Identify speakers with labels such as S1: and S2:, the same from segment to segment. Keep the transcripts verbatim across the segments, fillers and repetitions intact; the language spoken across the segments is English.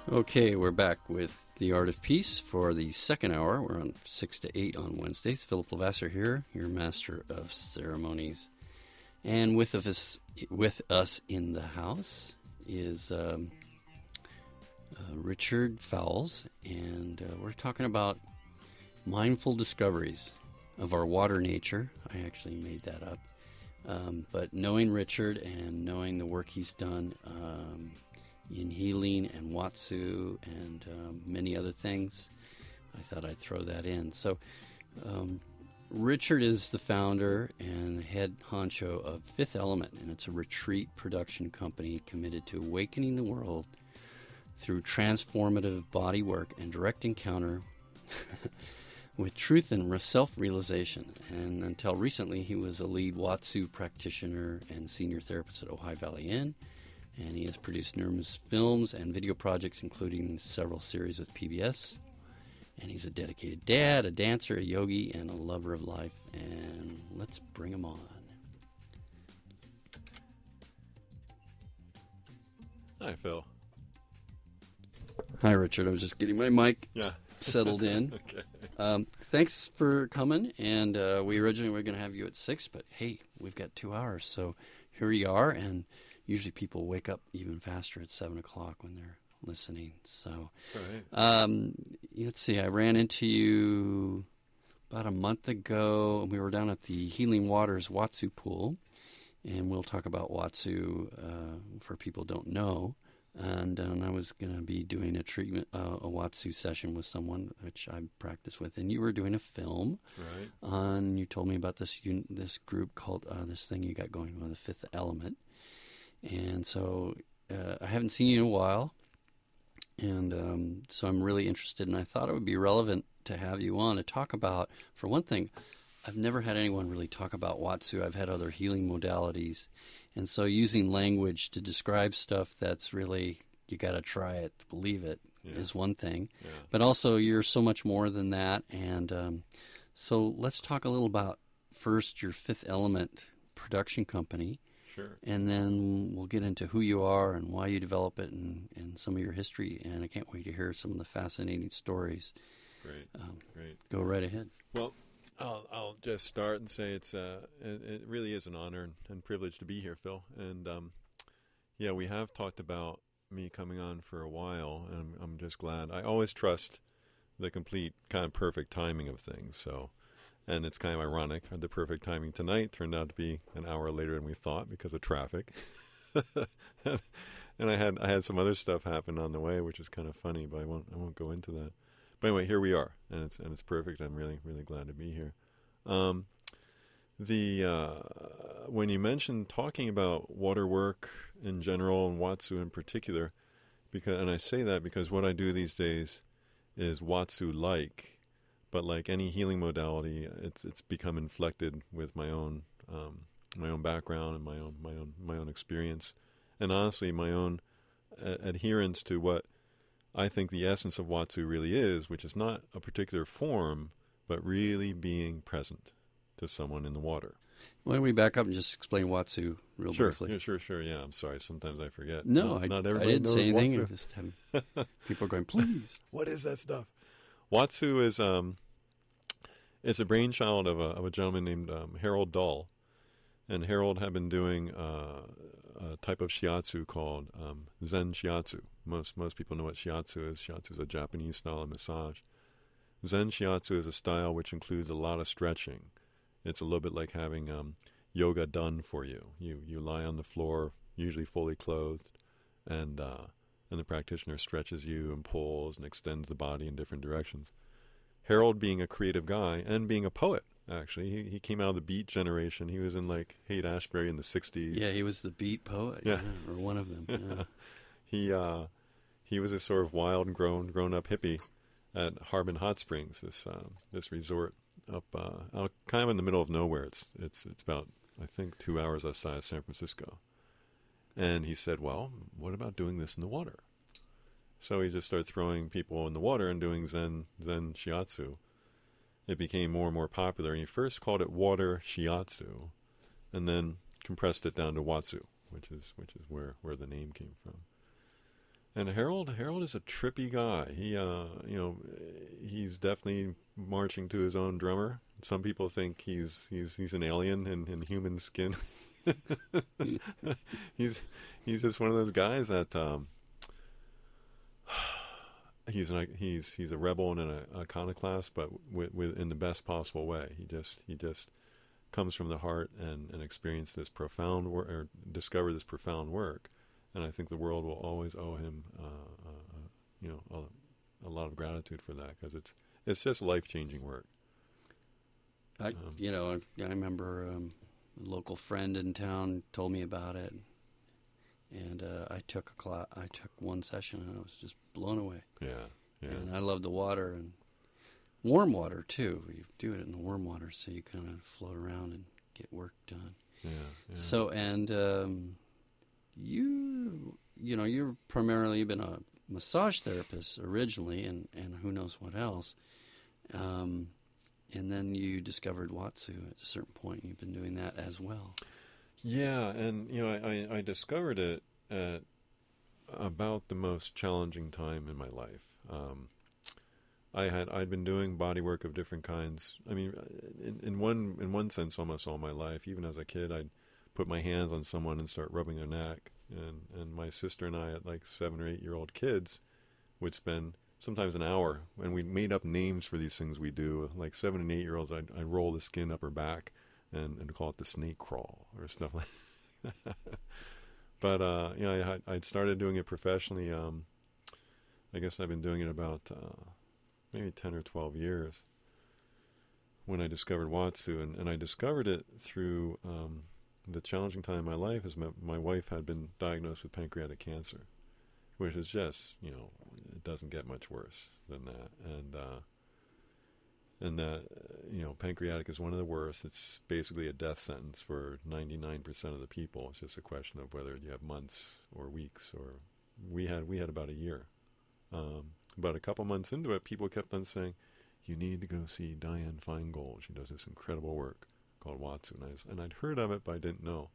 S1: Okay, we're back with The Art of Peace for the second hour. We're on six to eight on Wednesdays. Philip Levasseur here, your master of ceremonies. And with us, with us in the house is um, uh, Richard Fowles, and uh, we're talking about mindful discoveries of our water nature. I actually made that up. Um, but knowing Richard and knowing the work he's done um, in healing and Watsu and um, many other things, I thought I'd throw that in. So um, Richard is the founder and head honcho of Fifth Element, and it's a retreat production company committed to awakening the world through transformative body work and direct encounter with truth and self-realization. And until recently, he was a lead Watsu practitioner and senior therapist at Ojai Valley Inn. And he has produced numerous films and video projects, including several series with P B S. And he's a dedicated dad, a dancer, a yogi, and a lover of life. And let's bring him on.
S2: Hi, Phil.
S1: Hi, Richard. I was just getting my mic
S2: yeah.
S1: settled in.
S2: Okay.
S1: Um, thanks for coming. And uh, we originally were going to have you at six, but hey, we've got two hours. So here you are. And usually people wake up even faster at seven o'clock when they're listening. So
S2: Right.
S1: um, let's see. I ran into you about a month ago, and we were down at the Healing Waters Watsu pool. And we'll talk about Watsu uh, for people who don't know. And, um, I was going to be doing a treatment, uh, a Watsu session with someone, which I practice with. And you were doing a film.
S2: Right.
S1: On, you told me about this un- this group called, uh, this thing you got going on, the Fifth Element. And so uh, I haven't seen you in a while. And um, so I'm really interested. And I thought it would be relevant to have you on to talk about, for one thing, I've never had anyone really talk about Watsu. I've had other healing modalities. And so using language to describe stuff that's really, you got to try it to believe it,
S2: yeah.
S1: is one thing.
S2: Yeah.
S1: But also you're so much more than that. And um, so let's talk a little about first your Fifth Element production company.
S2: Sure.
S1: And then we'll get into who you are and why you develop it and, and some of your history. And I can't wait to hear some of the fascinating stories.
S2: Great.
S1: Um,
S2: Great.
S1: Go right ahead.
S2: Well, I'll, I'll just start and say it's uh, it, it really is an honor and, and privilege to be here, Phil. And um, yeah, we have talked about me coming on for a while, and I'm, I'm just glad. I always trust the complete kind of perfect timing of things. So, and it's kind of ironic. The perfect timing tonight turned out to be an hour later than we thought because of traffic. and I had I had some other stuff happen on the way, which is kind of funny, but I won't I won't go into that. But anyway, here we are, and it's and it's perfect. I'm really really glad to be here. Um, the uh, when you mentioned talking about water work in general and Watsu in particular, because and I say that because what I do these days is Watsu-like, but like any healing modality, it's it's become inflected with my own um, my own background and my own my own my own experience, and honestly my own uh, adherence to what I think the essence of Watsu really is, which is not a particular form, but really being present to someone in the water.
S1: Why don't we back up and just explain Watsu real
S2: sure.
S1: briefly?
S2: Yeah, sure, sure. Yeah, I'm sorry. Sometimes I forget.
S1: No,
S2: not,
S1: I,
S2: not
S1: I
S2: everybody
S1: didn't
S2: knows
S1: say anything.
S2: Watsu.
S1: I just had people going, please.
S2: What is that stuff? Watsu is um, it's a brainchild of a of a gentleman named um, Harold Dahl, and Harold had been doing uh, a type of shiatsu called um, Zen shiatsu. Most most people know what shiatsu is. Shiatsu is a Japanese style of massage. Zen shiatsu is a style which includes a lot of stretching. It's a little bit like having um, yoga done for you. You you lie on the floor, usually fully clothed, and uh, and the practitioner stretches you and pulls and extends the body in different directions. Harold, being a creative guy and being a poet, actually, he he came out of the Beat generation. He was in like Haight-Ashbury in the sixties.
S1: Yeah, he was the Beat poet,
S2: yeah.
S1: yeah, or one of them. Yeah.
S2: he uh, he was a sort of wild and grown grown up hippie at Harbin Hot Springs, this um, this resort up uh, out kind of in the middle of nowhere. It's it's it's about I think two hours outside of San Francisco. And he said, "Well, what about doing this in the water?" So he just started throwing people in the water and doing Zen Zen shiatsu. It became more and more popular, and he first called it water shiatsu, and then compressed it down to Watsu, which is which is where, where the name came from. And Harold, Harold is a trippy guy. He, uh, you know, he's definitely marching to his own drummer. Some people think he's he's he's an alien in, in human skin. he's he's just one of those guys that um, he's an, he's he's a rebel and an iconoclast, but with, with in the best possible way. He just he just comes from the heart and and experienced this profound work, or discovered this profound work. And I think the world will always owe him, uh, uh, you know, a, a lot of gratitude for that, because it's it's just life-changing work.
S1: I,
S2: um,
S1: you know, I remember um, a local friend in town told me about it, and uh, I took a cla- I took one session, and I was just blown away.
S2: Yeah, yeah.
S1: And I love the water, and warm water too. You do it in the warm water, so you kind of float around and get work done.
S2: Yeah, yeah.
S1: So and. Um, You, you know, you've primarily been a massage therapist originally, and, and who knows what else. Um, and then you discovered Watsu at a certain point, and you've been doing that as well.
S2: Yeah, and, you know, I, I, I discovered it at about the most challenging time in my life. Um, I had, I'd been doing body work of different kinds. I mean, in, in one in one sense, almost all my life. Even as a kid, I'd put my hands on someone and start rubbing their neck. And and my sister and I, at like seven or eight year old kids, would spend sometimes an hour, and we made up names for these things we do. Like seven and eight year olds, I'd, I'd roll the skin up her back and, and call it the snake crawl or stuff like that. But, uh, you know, I, I'd started doing it professionally. Um, I guess I've been doing it about uh, maybe ten or twelve years when I discovered Watsu. And, and I discovered it through... Um, the challenging time in my life is my, my wife had been diagnosed with pancreatic cancer, which is just, you know, it doesn't get much worse than that. And, uh, and that, you know, pancreatic is one of the worst. It's basically a death sentence for ninety-nine percent of the people. It's just a question of whether you have months or weeks, or we had, we had about a year. Um, but a couple months into it, people kept on saying, you need to go see Diane Feingold. She does this incredible work called Watsu, and, I was, and I'd heard of it, but I didn't know.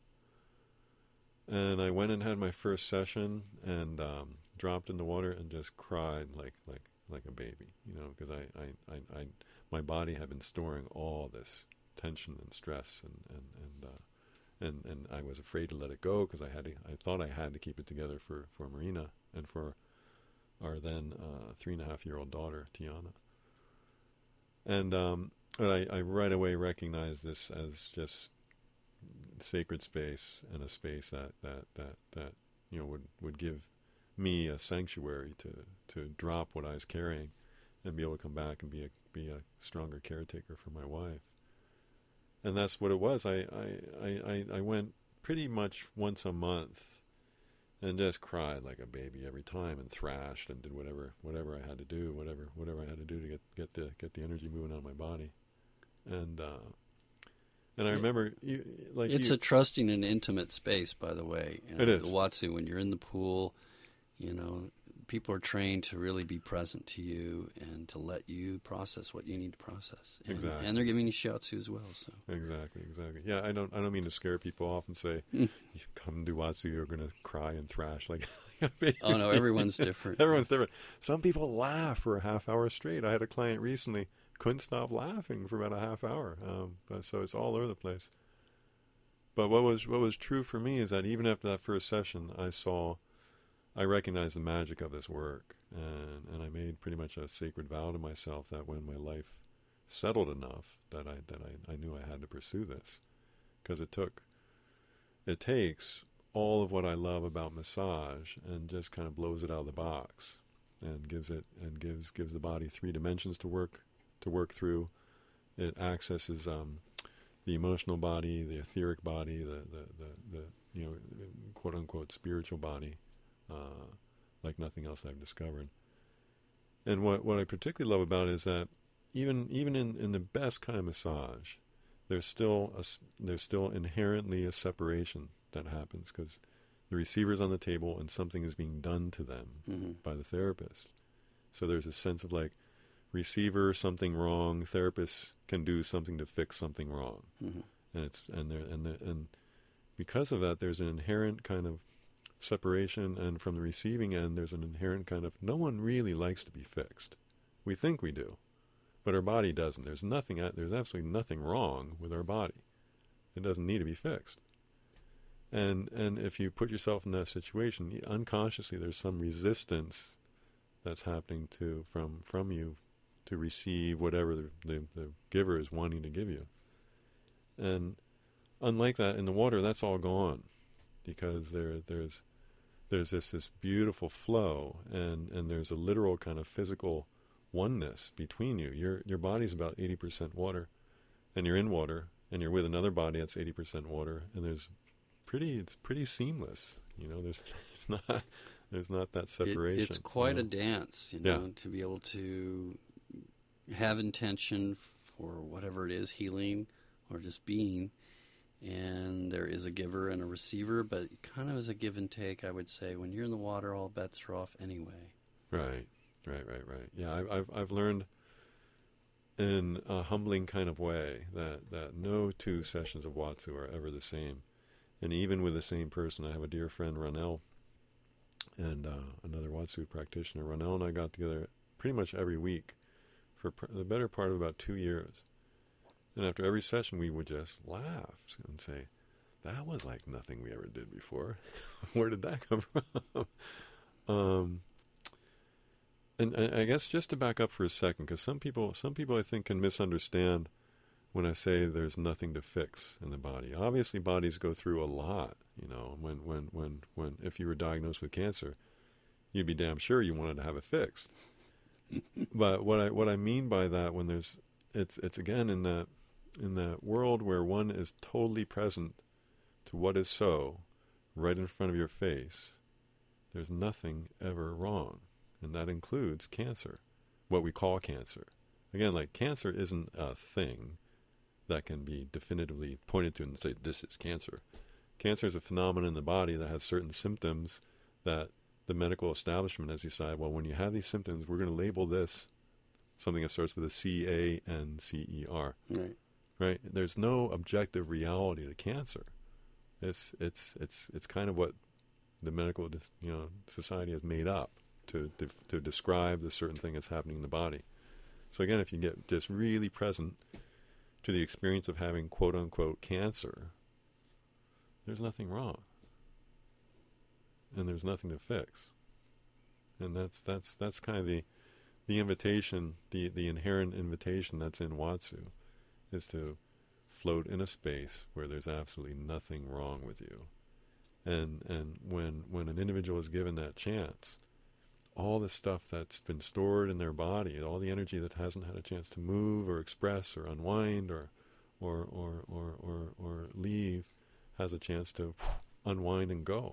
S2: And I went and had my first session, and um, dropped in the water and just cried like like like a baby, you know, because I, I, I, I my body had been storing all this tension and stress, and and and uh, and, and I was afraid to let it go, because I had to, I thought I had to keep it together for, for Marina and for our then uh, three and a half year old daughter Tiana. And um, But I, I right away recognized this as just sacred space, and a space that, that, that, that you know would, would give me a sanctuary to, to drop what I was carrying and be able to come back and be a be a stronger caretaker for my wife. And that's what it was. I, I, I, I went pretty much once a month and just cried like a baby every time, and thrashed and did whatever whatever I had to do, whatever whatever I had to do to get get the get the energy moving out of my body. And uh, and I remember, you, like
S1: it's
S2: you,
S1: a trusting and intimate space, by the way. And
S2: it is.
S1: The Watsu, when you're in the pool, you know, people are trained to really be present to you and to let you process what you need to process. And,
S2: exactly.
S1: And they're giving you shiatsu as well. So
S2: exactly, exactly. Yeah, I don't I don't mean to scare people off and say, you come do Watsu, you're going to cry and thrash like.
S1: Oh no, everyone's different.
S2: Everyone's different. Some people laugh for a half hour straight. I had a client recently, couldn't stop laughing for about a half hour. Um, but, so it's all over the place. But what was what was true for me is that even after that first session, I saw, I recognized the magic of this work, and and I made pretty much a sacred vow to myself that when my life settled enough, that I that I, I knew I had to pursue this, because it took, it takes all of what I love about massage and just kind of blows it out of the box, and gives it and gives gives the body three dimensions to work to work through. It accesses um, the emotional body, the etheric body, the, the, the, the you know quote unquote spiritual body, uh, like nothing else I've discovered. And what what I particularly love about it is that even even in, in the best kind of massage, there's still a, there's still inherently a separation that happens, because the receiver's on the table and something is being done to them mm-hmm. by the therapist. So there's a sense of like, receiver, something wrong, therapist can do something to fix something wrong. Mm-hmm. And it's and there and the, and because of that, there's an inherent kind of separation, and from the receiving end, there's an inherent kind of, no one really likes to be fixed. We think we do, but our body doesn't. There's nothing, there's absolutely nothing wrong with our body. It doesn't need to be fixed. And and if you put yourself in that situation, unconsciously there's some resistance that's happening to from from you to receive whatever the, the, the giver is wanting to give you. And unlike that, in the water, that's all gone, because there there's there's this this beautiful flow, and, and there's a literal kind of physical oneness between you. Your your body's about eighty percent water, and you're in water, and you're with another body that's eighty percent water, and there's pretty it's pretty seamless. You know, there's not there's not that separation.
S1: It, it's quite
S2: you know?
S1: a dance, you know,
S2: Yeah.
S1: to be able to have intention for whatever it is, healing or just being. And there is a giver and a receiver, but kind of as a give and take, I would say. When you're in the water, all bets are off anyway.
S2: Right, right, right, right. Yeah, I've I've, I've learned in a humbling kind of way that, that no two sessions of Watsu are ever the same. And even with the same person, I have a dear friend, Ronell, and uh, another Watsu practitioner. Ronell and I got together pretty much every week for pr- the better part of about two years. And after every session, we would just laugh and say, that was like nothing we ever did before. Where did that come from? um, and I, I guess just to back up for a second, because some people, some people I think can misunderstand when I say there's nothing to fix in the body. Obviously, bodies go through a lot. You know, when, when, when, when if you were diagnosed with cancer, you'd be damn sure you wanted to have it fixed. But what I what I mean by that, when there's, it's it's again in that in that world where one is totally present to what is so, right in front of your face, there's nothing ever wrong, and that includes cancer, what we call cancer. Again, like cancer isn't a thing that can be definitively pointed to and say, this is cancer. Cancer is a phenomenon in the body that has certain symptoms that the medical establishment has decided, well, when you have these symptoms, we're going to label this something that starts with a C A N C E R.
S1: Right.
S2: Right? There's no objective reality to cancer. It's it's it's it's kind of what the medical dis, you know society has made up to, to to describe the certain thing that's happening in the body. So again, if you get just really present to the experience of having quote unquote cancer, there's nothing wrong. And there's nothing to fix. And that's that's that's kind of the the invitation, the, the inherent invitation that's in Watsu, is to float in a space where there's absolutely nothing wrong with you. And and when when an individual is given that chance, all the stuff that's been stored in their body, all the energy that hasn't had a chance to move or express or unwind or or or or, or, or leave, has a chance to unwind and go.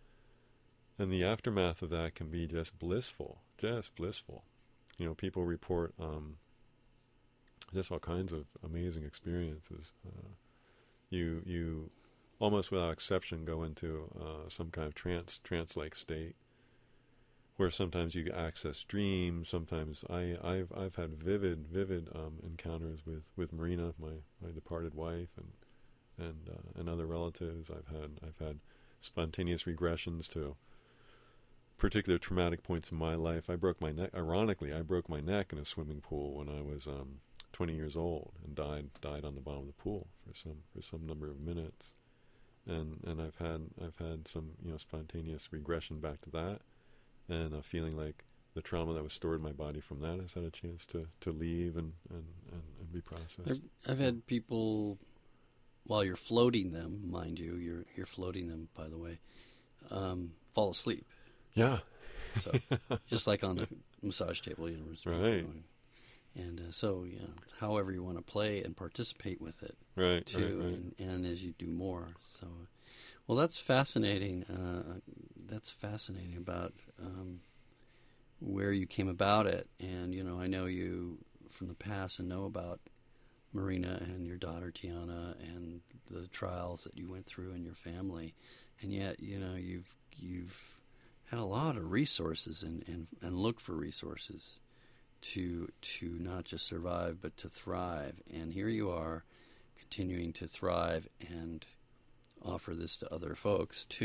S2: And the aftermath of that can be just blissful, just blissful. You know, people report um, just all kinds of amazing experiences. Uh, you you almost without exception go into uh, some kind of trance trance-like state, where sometimes you access dreams. Sometimes I I've I've had vivid vivid um, encounters with, with Marina, my, my departed wife, and and uh, and other relatives. I've had I've had spontaneous regressions to particular traumatic points in my life. I broke my neck. Ironically, I broke my neck in a swimming pool when I was um, twenty years old, and died died on the bottom of the pool for some for some number of minutes. And and I've had I've had some you know spontaneous regression back to that, and a feeling like the trauma that was stored in my body from that has had a chance to, to leave and, and, and, and be processed.
S1: I've, I've had people, while you're floating them, mind you, you're you're floating them, by the way, um, fall asleep.
S2: Yeah.
S1: So just like on a massage table, you know.
S2: Right.
S1: And uh, so, yeah, however you want to play and participate with it,
S2: right,
S1: too,
S2: right, right.
S1: And, and as you do more. So, well, that's fascinating. Uh, that's fascinating about um, where you came about it. And, you know, I know you from the past and know about Marina and your daughter, Tiana, and the trials that you went through in your family. And yet, you know, you've you've had a lot of resources and, and, and looked for resources to to not just survive but to thrive. And here you are continuing to thrive and offer this to other folks too.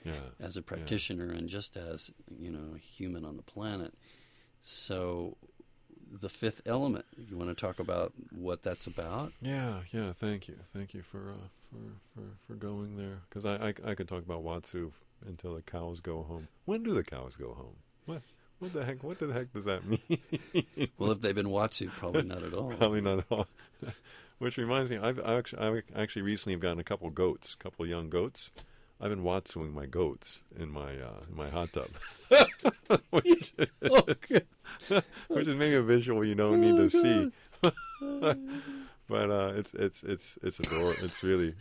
S2: yeah,
S1: as a practitioner yeah. and just as, you know, a human on the planet. So the fifth element, you want to talk about what that's about?
S2: Yeah, yeah, thank you. Thank you for uh, for, for, for going there. Because I, I, I could talk about Watsu until the cows go home. When do the cows go home? What what the heck What the heck does that mean?
S1: Well, if they've been Watsu, probably not at all.
S2: Probably not at all. Which reminds me, I've, I've, actually, I've actually recently gotten a couple goats, a couple young goats. I've been Watsuing my goats in my uh, in my hot tub. which,
S1: okay.
S2: which is maybe a visual you don't need to see. But uh, it's it's it's it's adorable. It's really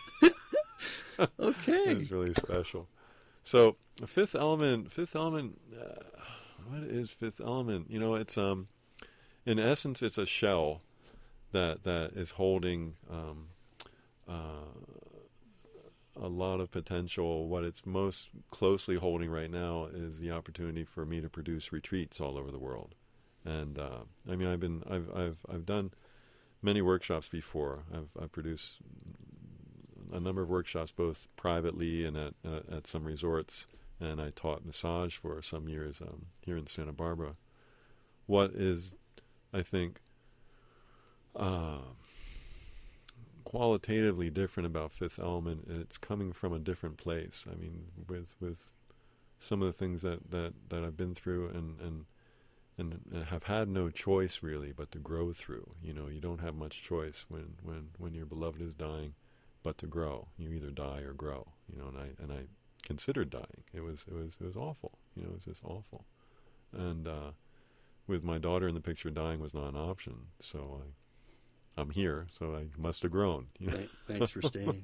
S1: okay.
S2: It's really special. So fifth element, fifth element. Uh, what is fifth element? You know, it's um, in essence, it's a shell that that is holding um, uh, a lot of potential. What it's most closely holding right now is the opportunity for me to produce retreats all over the world. And uh, I mean, I've been I've I've I've done many workshops before. I've I've produced a number of workshops, both privately and at uh, at some resorts. And I taught massage for some years um, here in Santa Barbara. What is, I think, uh, qualitatively different about Fifth Element, it's coming from a different place. I mean, with with some of the things that, that, that I've been through and, and and have had no choice really but to grow through. You know, you don't have much choice when, when, when your beloved is dying but to grow. You either die or grow. You know, and I and I considered dying. It was it was it was awful. You know, it was just awful. And uh, with my daughter in the picture, dying was not an option. So I, I'm here. So I must have grown. You know?
S1: Thanks for staying.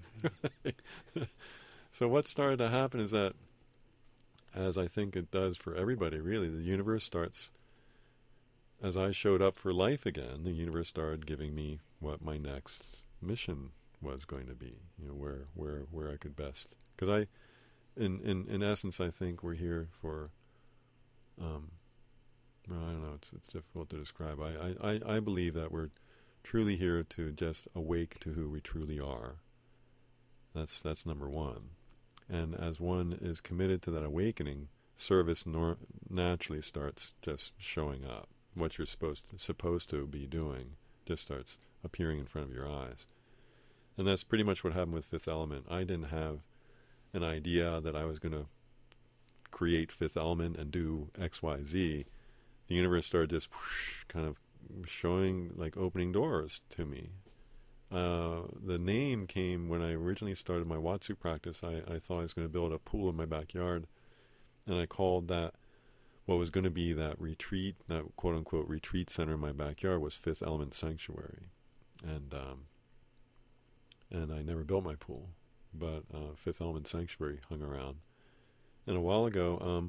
S2: So what started to happen is that, as I think it does for everybody, really, the universe starts. As I showed up for life again, the universe started giving me what my next mission was going to be. You know, where where where I could best, because I. In, in in essence, I think we're here for, um, well, I don't know, it's it's difficult to describe. I, I, I believe that we're truly here to just awake to who we truly are. That's that's number one. And as one is committed to that awakening, service nor- naturally starts just showing up. What you're supposed to, supposed to be doing just starts appearing in front of your eyes. And that's pretty much what happened with Fifth Element. I didn't have an idea that I was going to create Fifth Element and do X, Y, Z. The universe started just whoosh, kind of showing, like opening doors to me. Uh, the name came when I originally started my Watsu practice. I, I thought I was going to build a pool in my backyard, and I called that, what was going to be that retreat, that quote-unquote retreat center in my backyard was Fifth Element Sanctuary. And, um, and I never built my pool. But uh, Fifth Element Sanctuary hung around. And a while ago, um,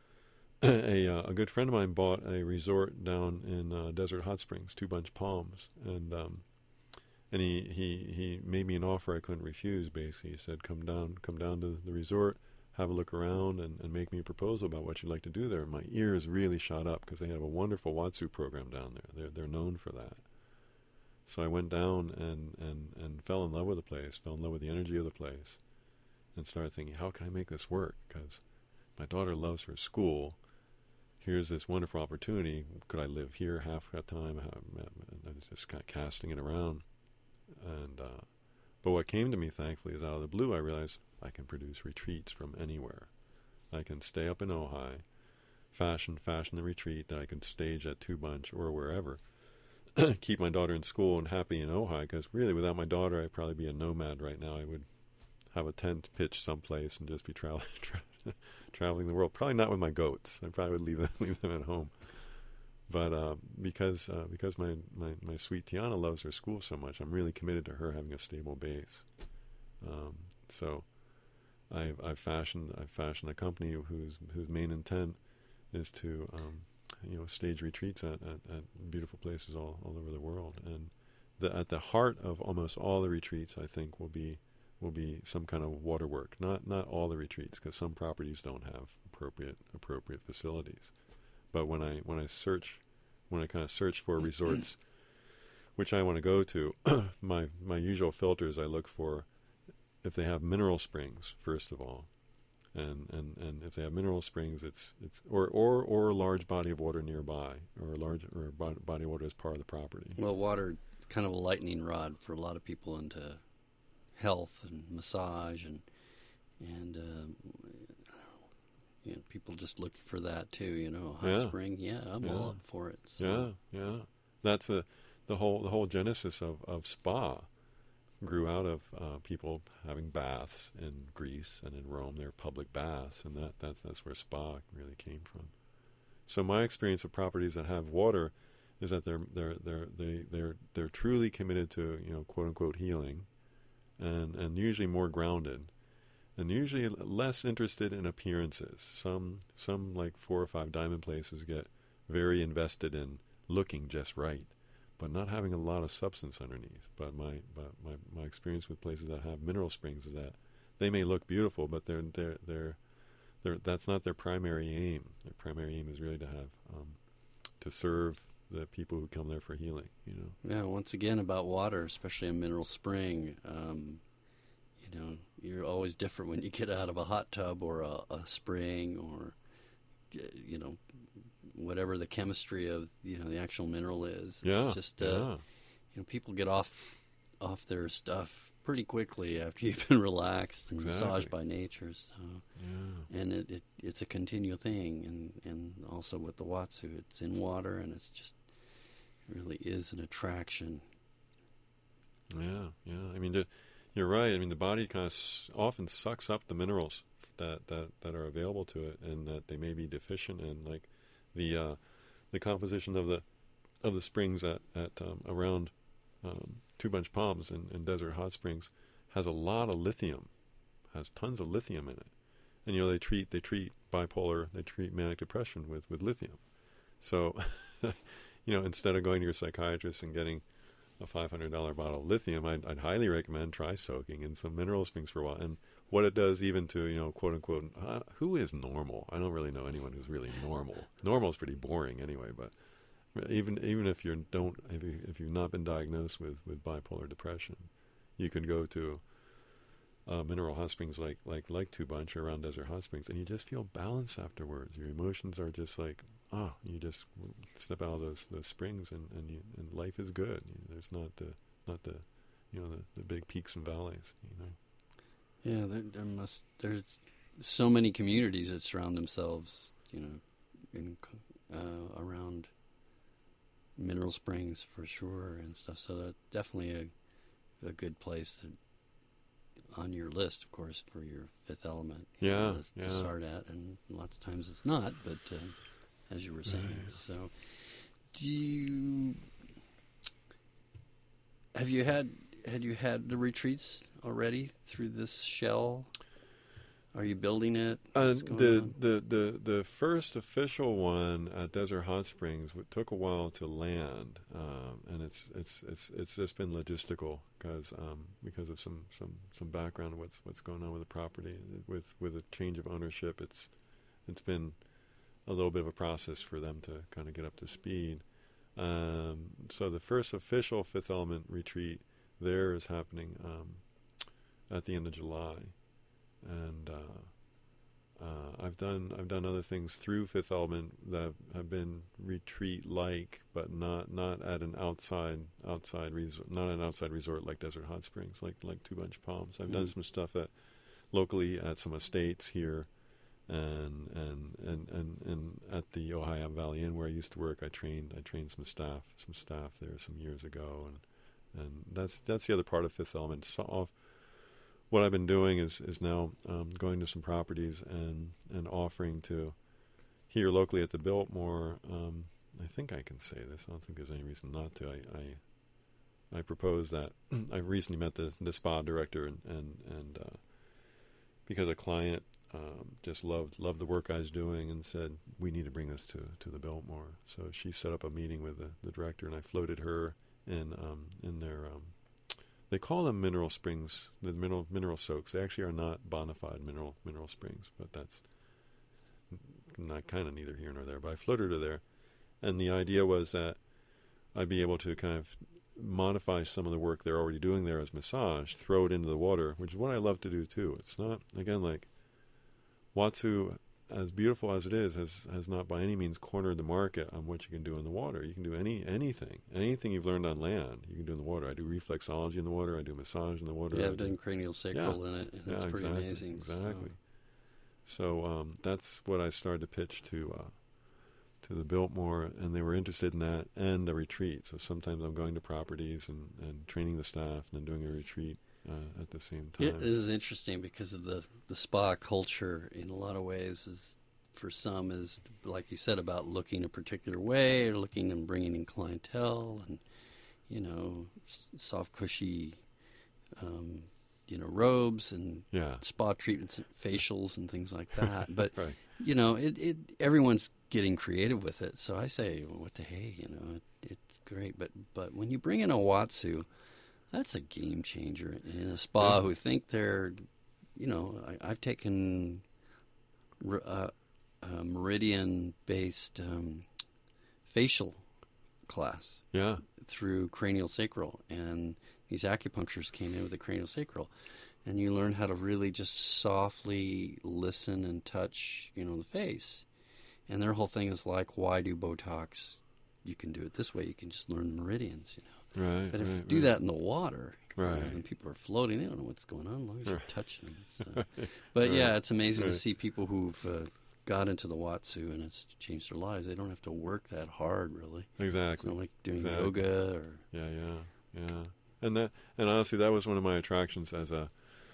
S2: a uh, a good friend of mine bought a resort down in uh, Desert Hot Springs, Two Bunch Palms, and um, and he, he, he made me an offer I couldn't refuse. Basically, he said, "Come down, come down to the resort, have a look around, and, and make me a proposal about what you'd like to do there." And my ears really shot up because they have a wonderful Watsu program down there. They're they're known for that. So I went down and, and, and fell in love with the place, fell in love with the energy of the place, and started thinking, how can I make this work? Because my daughter loves her school. Here's this wonderful opportunity. Could I live here half that time? I was just kind of casting it around. And uh, but what came to me, thankfully, is out of the blue, I realized I can produce retreats from anywhere. I can stay up in Ojai, fashion, fashion the retreat that I can stage at Two Bunch or wherever. Keep my daughter in school and happy in Ojai, because really without my daughter I'd probably be a nomad right now. I would have a tent pitched someplace and just be tra- tra- traveling the world. Probably not with my goats. I probably would leave them, leave them at home. But uh, because uh, because my, my, my sweet Tiana loves her school so much, I'm really committed to her having a stable base. Um, so I've I've fashioned I've fashioned a company whose whose main intent is to um, you know, stage retreats at, at, at beautiful places all, all over the world. And the, at the heart of almost all the retreats, I think, will be will be some kind of water work. Not not all the retreats, because some properties don't have appropriate appropriate facilities. But when I when I search, when I kind of search for resorts, which I want to go to, my my usual filters I look for if they have mineral springs, first of all. And, and, and if they have mineral springs, it's it's or, or, or a large body of water nearby, or a large or a bo- body of water as part of the property.
S1: Well, water is kind of a lightning rod for a lot of people into health and massage, and and um, you know, people just looking for that too. You know, a hot
S2: Yeah.
S1: spring. Yeah, I'm
S2: Yeah.
S1: all up for it. So.
S2: Yeah, yeah. That's a, the whole the whole genesis of, of spa grew out of uh, people having baths in Greece and in Rome. They're public baths, and that that's that's where spa really came from. So my experience of properties that have water is that they're they're they're they they're they're truly committed to, you know, quote unquote healing, and and usually more grounded, and usually less interested in appearances. Some some like four or five diamond places get very invested in looking just right, but not having a lot of substance underneath. But my but my, my experience with places that have mineral springs is that they may look beautiful, but they're they're they're, they're that's not their primary aim. Their primary aim is really to have um, to serve the people who come there for healing. You know.
S1: Yeah. Once again, about water, especially a mineral spring. Um, you know, you're always different when you get out of a hot tub or a, a spring, or you know, whatever the chemistry of, you know, the actual mineral is.
S2: Yeah.
S1: It's just, uh,
S2: yeah.
S1: you know, people get off off their stuff pretty quickly after you've been relaxed and
S2: Exactly.
S1: massaged by nature. So,
S2: Yeah.
S1: and it, it it's a continual thing, and, and also with the Watsu, it's in water, and it's just it really is an attraction.
S2: Yeah, yeah. I mean, the, you're right. I mean, the body kind of s- often sucks up the minerals that, that, that are available to it, and that they may be deficient in. Like the uh, the composition of the of the springs at at um, around um, Two Bunch Palms and, and Desert Hot Springs has a lot of lithium, has tons of lithium in it, and you know they treat they treat bipolar, they treat manic depression with, with lithium. So, you know, instead of going to your psychiatrist and getting a five hundred dollars bottle of lithium, I'd, I'd highly recommend try soaking in some mineral springs for a while. And what it does even to, you know, quote unquote, uh, who is normal? I don't really know anyone who's really normal. Normal is pretty boring anyway, but even even if you don't, if, you, if you've not been diagnosed with, with bipolar depression, you could go to uh, mineral hot springs like, like, like Two Bunch or around Desert Hot Springs, and you just feel balance afterwards. Your emotions are just like, oh, you just step out of those, those springs, and, and, you, and life is good. You know, there's not the not the you know the, the big peaks and valleys. You know.
S1: Yeah, there, there must there's so many communities that surround themselves, you know, in uh, around mineral springs for sure and stuff. So that's definitely a a good place to, on your list, of course, for your fifth element.
S2: Yeah,
S1: list
S2: yeah.
S1: to start at, and lots of times it's not, but. Uh, as you were saying.
S2: Right.
S1: So, do you have you had had you had the retreats already through this shell? Are you building it?
S2: Uh,
S1: What's going
S2: the,
S1: on?
S2: the the the first official one at Desert Hot Springs w- took a while to land, um, and it's it's it's it's just been logistical because um, because of some, some, some background of what's what's going on with the property with with a change of ownership. It's it's been a little bit of a process for them to kind of get up to speed. Um, so the first official Fifth Element retreat there is happening um, at the end of July, and uh, uh, I've done I've done other things through Fifth Element that have been retreat-like, but not not at an outside outside resort, not an outside resort like Desert Hot Springs, like like Two Bunch Palms. I've mm-hmm. done some stuff at locally at some estates here. And, and and and and at the Ohio Valley Inn where I used to work, I trained I trained some staff some staff there some years ago, and and that's that's the other part of Fifth Element. So off, what I've been doing is is now um, going to some properties and and offering to here locally at the Biltmore. Um, I think I can say this. I don't think there's any reason not to. I I, I propose that I recently met the the spa director, and and and uh, because a client. Um, just loved loved the work I was doing and said, we need to bring this to, to the Biltmore. So she set up a meeting with the, the director, and I floated her in um, in their, um, they call them mineral springs, the mineral mineral soaks. They actually are not bona fide mineral mineral springs, but that's not kind of neither here nor there. But I floated her there, and the idea was that I'd be able to kind of modify some of the work they're already doing there as massage, throw it into the water, which is what I love to do too. It's not, again, like, Watsu, as beautiful as it is, has has not by any means cornered the market on what you can do in the water. You can do any anything, anything you've learned on land, you can do in the water. I do reflexology in the water. I do massage in the water.
S1: Yeah,
S2: I
S1: I've
S2: do,
S1: done cranial sacral
S2: yeah,
S1: in it, and
S2: yeah,
S1: it's pretty
S2: exactly,
S1: amazing.
S2: Exactly. So, so um, that's what I started to pitch to uh, to the Biltmore, and they were interested in that and the retreat. So sometimes I'm going to properties and, and training the staff, and then doing a retreat uh, at the same time.
S1: Yeah, this is interesting because of the the spa culture. In a lot of ways, is for some is like you said about looking a particular way, or looking and bringing in clientele, and you know, soft, cushy, um, you know, robes and
S2: yeah.
S1: spa treatments, and facials, and things like that. But
S2: right.
S1: you know, it, it everyone's getting creative with it. So I say, well, what the hey, you know, it, it's great. But but when you bring in a Watsu, that's a game changer. In a spa
S2: yeah.
S1: who think they're, you know, I, I've taken uh, a meridian-based um, facial class.
S2: Yeah.
S1: Through cranial sacral, and these acupuncturists came in with the cranial sacral, and you learn how to really just softly listen and touch, you know, the face. And their whole thing is like, why do Botox? You can do it this way. You can just learn the meridians, you know.
S2: Right.
S1: But if
S2: right,
S1: you do
S2: right.
S1: that in the water,
S2: right,
S1: you know, and people are floating, they don't know what's going on as long as you're touching them. So.
S2: right.
S1: But
S2: right.
S1: yeah, it's amazing
S2: right.
S1: to see people who've uh, got into the Watsu and it's changed their lives. They don't have to work that hard, really.
S2: Exactly.
S1: It's not like doing
S2: exactly.
S1: yoga or
S2: yeah, yeah, yeah. And that, and honestly, that was one of my attractions as a.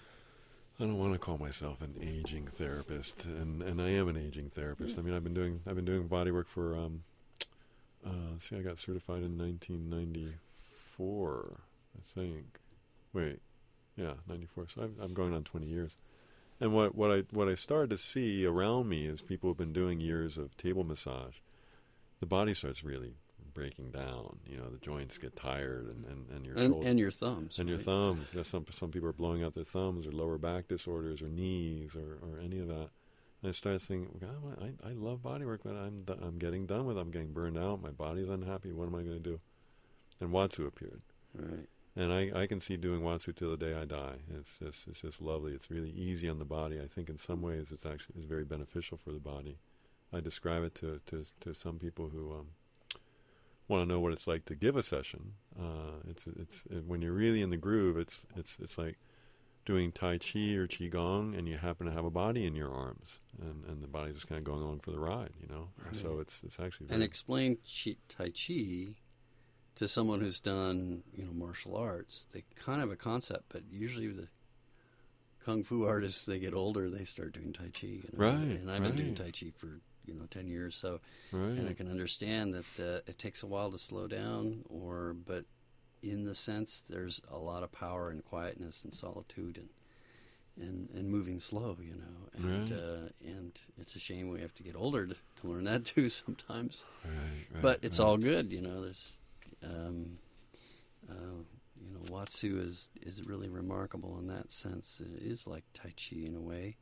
S2: I don't want to call myself an aging therapist, and, and I am an aging therapist.
S1: Yeah.
S2: I mean, I've been doing I've been doing body work for. Um, uh, see, I got certified in nineteen ninety-four, I think. Wait, yeah, ninety-four. So I'm, I'm going on twenty years. And what, what I what I started to see around me is people who've been doing years of table massage. The body starts really breaking down. You know, the joints get tired, and, and, and your
S1: and,
S2: shoulders.
S1: and your thumbs.
S2: And
S1: right?
S2: your thumbs. Yeah, some some people are blowing out their thumbs, or lower back disorders, or knees, or, or any of that. And I started thinking, God, I I love body work, but I'm do- I'm getting done with it. I'm getting burned out. My body's unhappy. What am I going to do? And Watsu appeared.
S1: Right.
S2: And I, I can see doing Watsu till the day I die. It's just it's just lovely. It's really easy on the body. I think in some ways it's actually it's very beneficial for the body. I describe it to to, to some people who um, want to know what it's like to give a session. Uh, it's it's it, when you're really in the groove. It's it's it's like doing Tai Chi or Qigong, and you happen to have a body in your arms, and, and the body's just kind of going along for the ride, you know.
S1: Right.
S2: So it's it's actually very
S1: And explain chi, Tai Chi to someone who's done, you know, martial arts. They kind of have a concept, but usually the Kung Fu artists, they get older, they start doing Tai Chi. You know?
S2: Right,
S1: And I've been doing
S2: right.
S1: Tai Chi for, you know, ten years, so
S2: right.
S1: and I can understand that uh, it takes a while to slow down, or but in the sense there's a lot of power and quietness and solitude and and, and moving slow, you know. And
S2: Right.
S1: uh, and it's a shame we have to get older to, to learn that too sometimes.
S2: Right, right,
S1: But it's
S2: right.
S1: all good, you know. There's, um, uh, you know, Watsu is is really remarkable in that sense. It is like Tai Chi in a way.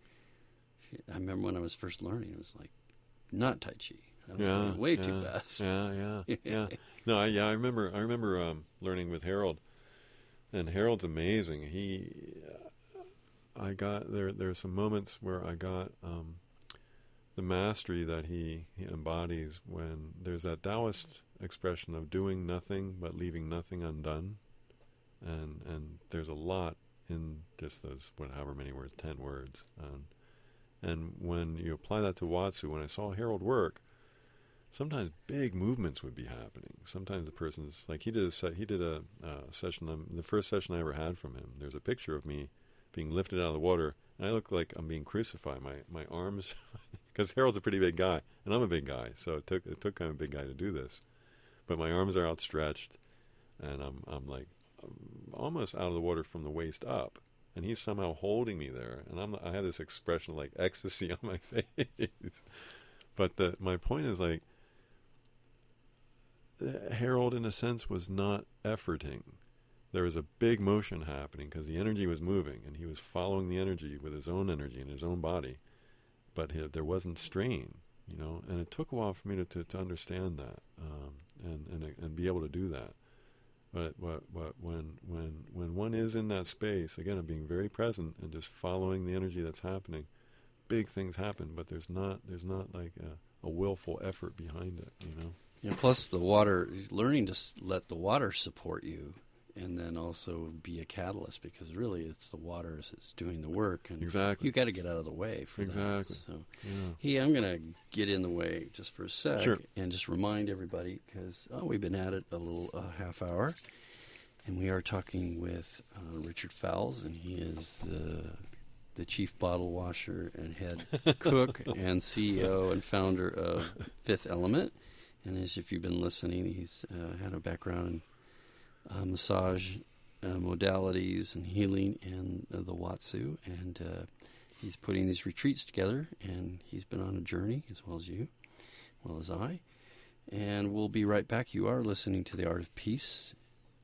S1: I remember when I was first learning, it was like not Tai Chi. I was
S2: Yeah,
S1: going way
S2: yeah,
S1: too fast.
S2: Yeah, yeah, yeah. No, I, yeah, I remember. I remember um, learning with Harold, and Harold's amazing. He, uh, I got there. There are some moments where I got um, the mastery that he, he embodies when there's that Taoist expression of doing nothing but leaving nothing undone, and and there's a lot in just those what however many words, ten words, um, and when you apply that to Watsu, when I saw Harold work. Sometimes big movements would be happening. Sometimes the person's like he did a se- he did a uh, session. Um, the first session I ever had from him. There's a picture of me being lifted out of the water, and I look like I'm being crucified. My my arms, because Harold's a pretty big guy, and I'm a big guy, so it took it took kind of a big guy to do this. But my arms are outstretched, and I'm I'm like I'm almost out of the water from the waist up, and he's somehow holding me there, and I'm I have this expression of like ecstasy on my face. But the my point is like. Harold, in a sense, was not efforting. There was a big motion happening because the energy was moving, and he was following the energy with his own energy in his own body. But he, there wasn't strain, you know. And it took a while for me to, to, to understand that um, and, and and be able to do that. But what what when when when one is in that space again of being very present and just following the energy that's happening, big things happen, but there's not there's not like a, a willful effort behind it, you know.
S1: Yeah, plus the water, learning to s- let the water support you, and then also be a catalyst, because really it's the water that's doing the work, and
S2: exactly.
S1: you got to get out of the way for
S2: exactly.
S1: that. So,
S2: yeah.
S1: hey, I'm going to get in the way just for a sec,
S2: sure.
S1: and just remind everybody, because oh, we've been at it a little uh, half hour, and we are talking with uh, Richard Fowles, and he is the the chief bottle washer and head cook and C E O and founder of Fifth Element. And as if you've been listening, he's uh, had a background in uh, massage uh, modalities and healing and uh, the Watsu. And uh, he's putting these retreats together, and he's been on a journey, as well as you, as well as I. And we'll be right back. You are listening to The Art of Peace.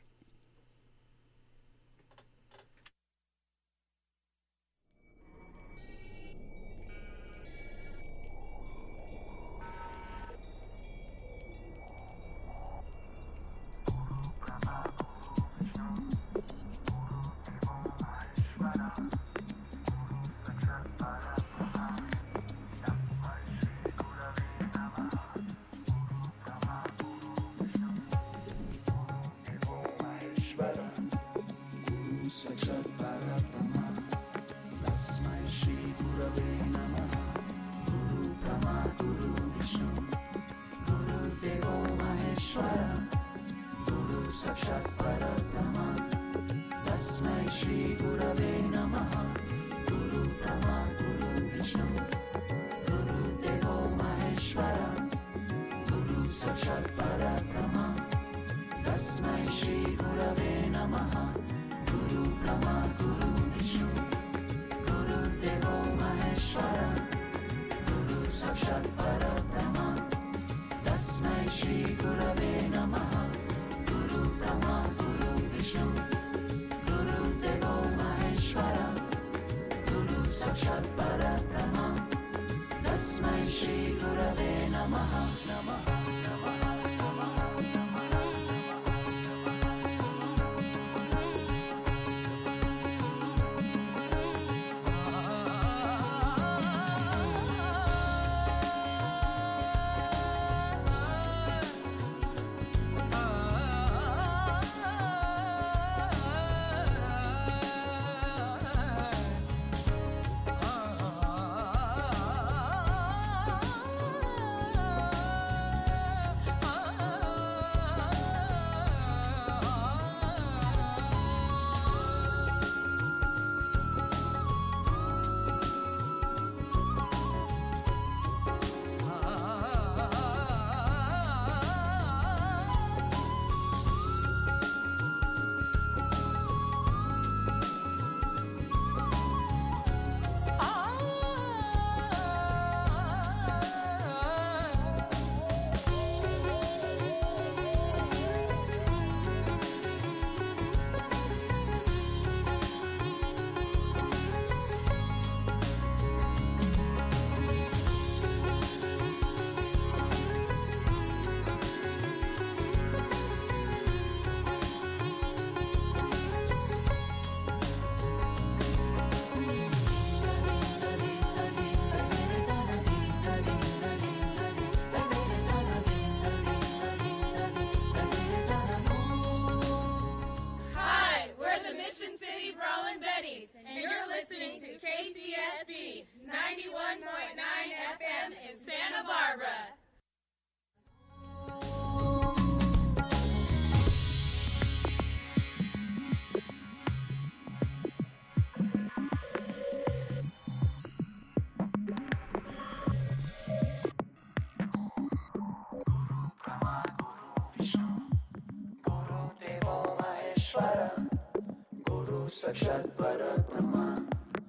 S3: Sakshat Parabrahma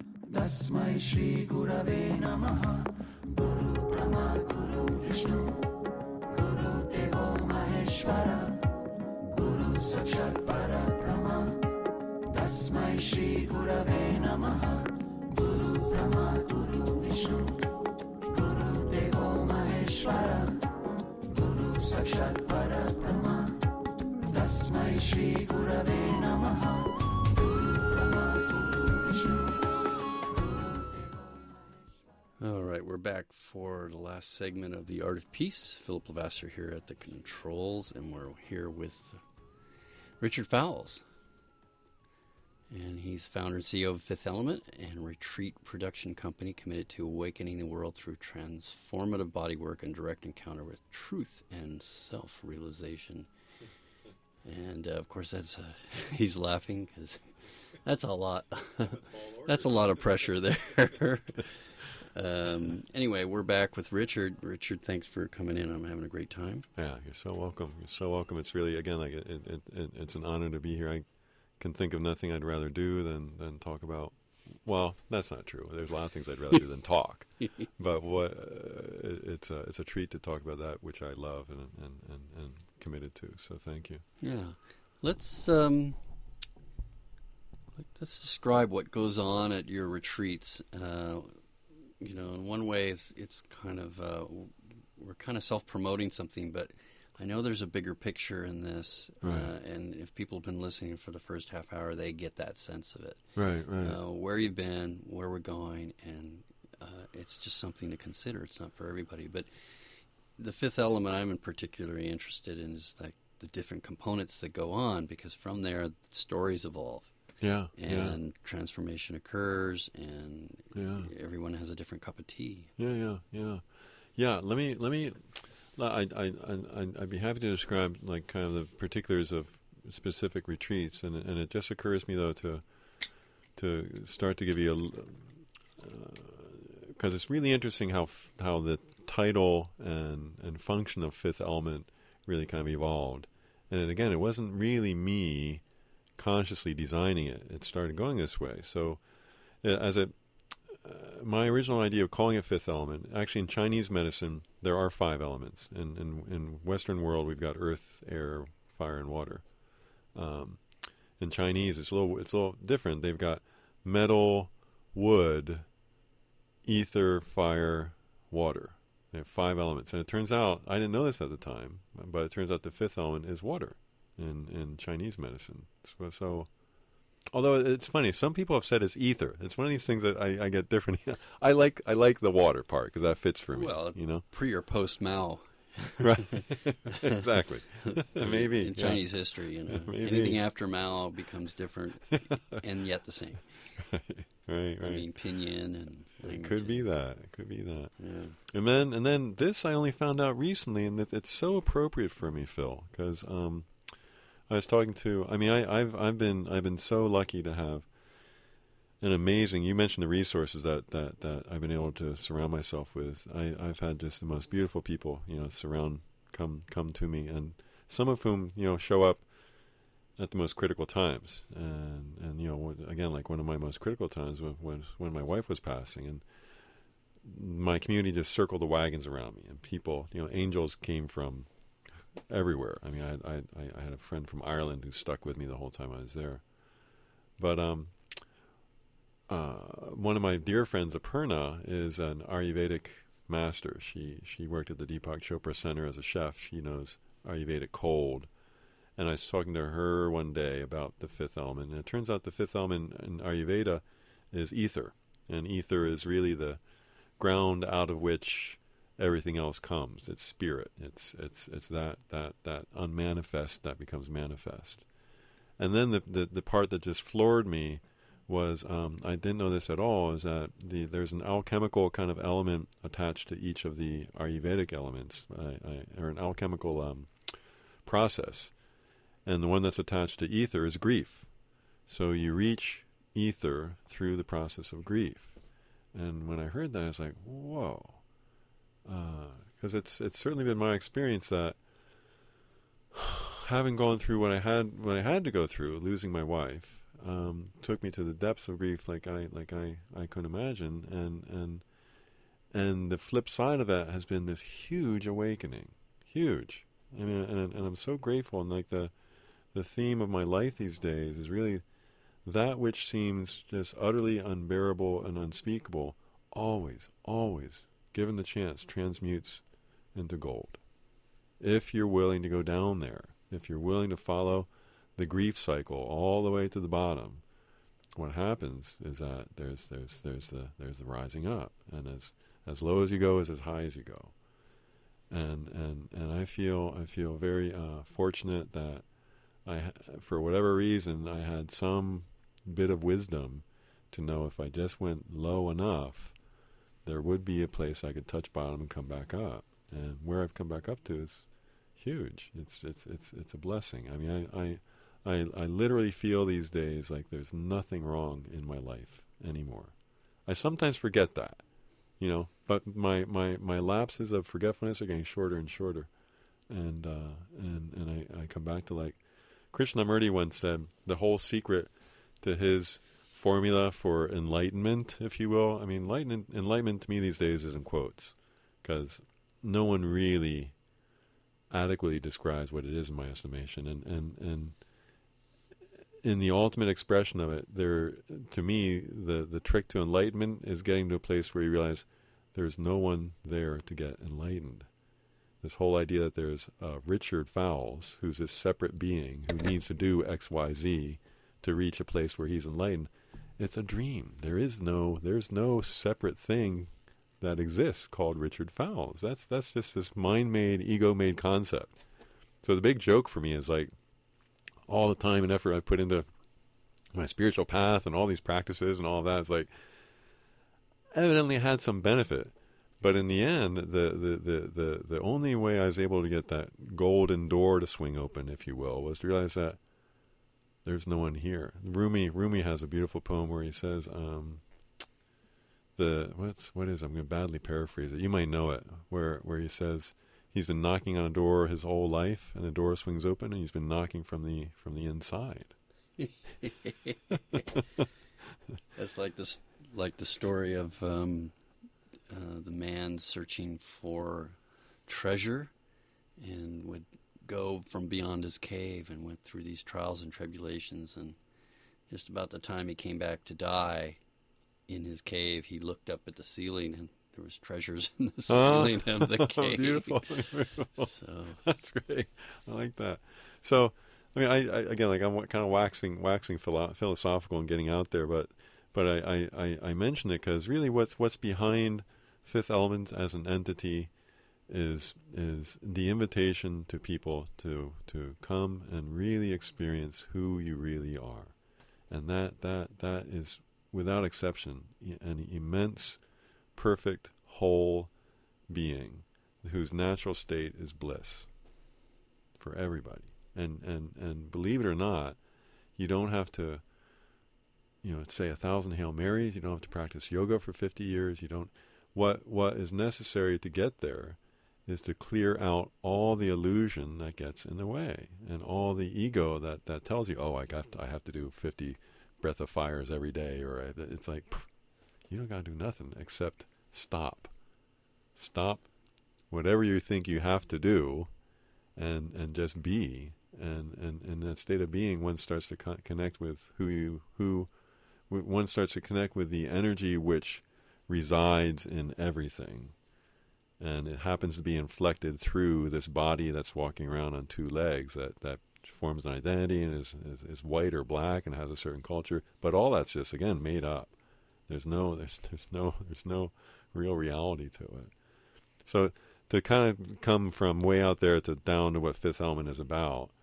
S3: Tasmai Shri Gurave Namaha Guru Brahma Guru Vishnu Guru Devo Maheshwara Guru Sakshat Parabrahma Tasmai Shri Gurave Namaha Guru Brahma Guru Vishnu Guru Devo Maheshwara Guru Sakshat Parabrahma Tasmai Shri Gurave Namaha
S1: All right, we're back for the last segment of The Art of Peace. Philip Levasseur here at the controls, and we're here with Richard Fowles. And he's founder and C E O of Fifth Element and Retreat Production Company, committed to awakening the world through transformative bodywork and direct encounter with truth and self-realization. And, uh, of course, that's uh, he's laughing because that's a lot. That's a lot of pressure there. Um, anyway, we're back with Richard. Richard, thanks for coming in. I'm having a great time.
S2: Yeah, you're so welcome. You're so welcome. It's really, again, like it, it, it, it's an honor to be here. I can think of nothing I'd rather do than, than talk about. Well, that's not true. There's a lot of things I'd rather do than talk. But what uh, it, it's a it's a treat to talk about that which I love and and, and, and committed to. So thank you.
S1: Yeah, let's um, let's describe what goes on at your retreats. Uh, You know, in one way, it's, it's kind of, uh, we're kind of self-promoting something, but I know there's a bigger picture in this,
S2: right.
S1: uh, and if people have been listening for the first half hour, they get that sense of it.
S2: Right, right.
S1: Uh, where you've been, where we're going, and uh, it's just something to consider. It's not for everybody. But the fifth element I'm in particularly interested in is like the different components that go on, because from there, stories evolve.
S2: Yeah,
S1: and
S2: yeah.
S1: transformation occurs, and
S2: yeah.
S1: everyone has a different cup of tea.
S2: Yeah, yeah, yeah, yeah. Let me, let me. I, I, I, I'd be happy to describe like kind of the particulars of specific retreats, and and it just occurs me though to to start to give you a because uh, it's really interesting how f- how the title and and function of Fifth Element really kind of evolved, and again, it wasn't really me consciously designing it. It started going this way. So uh, as a uh, my original idea of calling it Fifth Element, actually in Chinese medicine there are five elements. In in, in Western world we've got earth, air, fire, and water. Um, in Chinese it's a little it's a little different. They've got metal, wood, ether, fire, water. They have five elements. And it turns out, I didn't know this at the time, but it turns out the fifth element is water in, in Chinese medicine. So, so, although it's funny, some people have said it's ether. It's one of these things that I, I get different. I like I like the water part because that fits for me.
S1: Well,
S2: you know,
S1: pre or post Mao,
S2: right? Exactly. Maybe
S1: in
S2: yeah.
S1: Chinese history, you know,
S2: Maybe.
S1: anything after Mao becomes different and yet the same.
S2: Right, right, right.
S1: I mean, pinyin and
S2: it could be that. It could be that.
S1: Yeah.
S2: And then and then this I only found out recently, and it, it's so appropriate for me, Phil, because um. I was talking to. I mean, I, I've I've been I've been so lucky to have an amazing. You mentioned the resources that, that, that I've been able to surround myself with. I, I've had just the most beautiful people, you know, surround come come to me, and some of whom you know show up at the most critical times. And and you know, again, like one of my most critical times was when when my wife was passing, and my community just circled the wagons around me, and people, you know, angels came from everywhere. I mean, I, I I had a friend from Ireland who stuck with me the whole time I was there. But um, uh, one of my dear friends, Aparna, is an Ayurvedic master. She she worked at the Deepak Chopra Center as a chef. She knows Ayurvedic cold. And I was talking to her one day about the fifth element. And it turns out the fifth element in Ayurveda is ether. And ether is really the ground out of which everything else comes. It's spirit. It's it's it's that that that unmanifest that becomes manifest. And then the the, the part that just floored me was um, I didn't know this at all. Is that the there's an alchemical kind of element attached to each of the Ayurvedic elements, I, I, or an alchemical um, process, and the one that's attached to ether is grief. So you reach ether through the process of grief. And when I heard that, I was like, whoa. Because uh, it's it's certainly been my experience that having gone through what I had what I had to go through, losing my wife, um, took me to the depths of grief like I like I, I couldn't imagine, and and and the flip side of that has been this huge awakening, huge. I mean, and and I'm so grateful. And like the the theme of my life these days is really that which seems just utterly unbearable and unspeakable, always, always, given the chance, transmutes into gold. If you're willing to go down there, if you're willing to follow the grief cycle all the way to the bottom, what happens is that there's there's there's the there's the rising up. And as As low as you go is as high as you go. And and and I feel I feel very uh, fortunate that I, for whatever reason, I had some bit of wisdom to know if I just went low enough, there would be a place I could touch bottom and come back up. And where I've come back up to is huge. It's it's it's it's a blessing. I mean, I I I, I literally feel these days like there's nothing wrong in my life anymore. I sometimes forget that, you know, but my, my, my lapses of forgetfulness are getting shorter and shorter. And uh, and and I, I come back to, like, Krishnamurti once said, the whole secret to his formula for enlightenment, if you will. I mean, enlightenment, enlightenment to me these days is in quotes, because no one really adequately describes what it is in my estimation. And, and, and in the ultimate expression of it, there, to me, the, the trick to enlightenment is getting to a place where you realize there's no one there to get enlightened. This whole idea that there's uh, Richard Fowles, who's this separate being who needs to do X, Y, Z to reach a place where he's enlightened, it's a dream. There is no, there's no separate thing that exists called Richard Fowles. That's that's just this mind-made, ego-made concept. So the big joke for me is, like, all the time and effort I've put into my spiritual path and all these practices and all of that, it's like, evidently had some benefit. But in the end, the, the, the, the, the only way I was able to get that golden door to swing open, if you will, was to realize that there's no one here. Rumi Rumi has a beautiful poem where he says, um, the what's what is I'm going to badly paraphrase it. You might know it, where where he says he's been knocking on a door his whole life, and the door swings open, and he's been knocking from the from the inside.
S1: That's like this, like the story of. Um, Uh, the man searching for treasure and would go from beyond his cave and went through these trials and tribulations, and just about the time he came back to die in his cave, he looked up at the ceiling and there was treasures in the ceiling oh. of the cave.
S2: Beautiful. Beautiful.
S1: So
S2: that's great. I like that. So, I mean, I, I again, like, I'm kind of waxing, waxing philo- philosophical and getting out there, but but I, I, I mention it because really, what's what's behind Fifth Element as an entity is is the invitation to people to to come and really experience who you really are, and that that that is without exception an immense, perfect, whole being whose natural state is bliss for everybody. And and and believe it or not, you don't have to, you know, say a thousand Hail Marys. You don't have to practice yoga for fifty years. You don't. What what is necessary to get there is to clear out all the illusion that gets in the way, and all the ego that, that tells you, oh, I got to, I have to do fifty breath of fires every day, or I, it's like, pff, you don't got to do nothing except stop, stop, whatever you think you have to do, and and just be, and and in that state of being, one starts to con- connect with who you who, one starts to connect with the energy which resides in everything, and it happens to be inflected through this body that's walking around on two legs that, that forms an identity and is, is is white or black and has a certain culture, but all that's just, again, made up. There's no there's there's no there's no real reality to it. So to kind of come from way out there to down to what Fifth Element is about,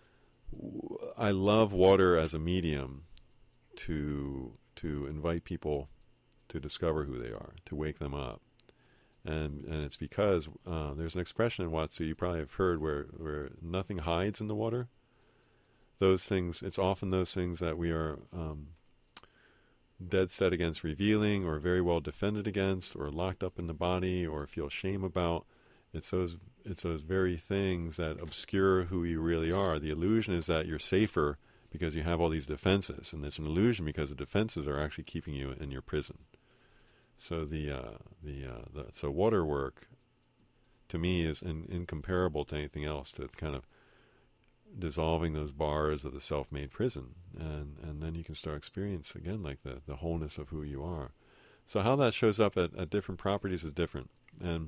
S2: I love water as a medium to to invite people to discover who they are, to wake them up. And and it's because uh, there's an expression in Watsu you probably have heard where, where nothing hides in the water. Those things, it's often those things that we are um, dead set against revealing, or very well defended against, or locked up in the body, or feel shame about. It's those it's those very things that obscure who you really are. The illusion is that you're safer because you have all these defenses, and it's an illusion because the defenses are actually keeping you in your prison. So the uh, the, uh, the so water work, to me, is in, incomparable to anything else, to kind of dissolving those bars of the self-made prison, and, and then you can start experience again like the, the wholeness of who you are. So how that shows up at, at different properties is different, and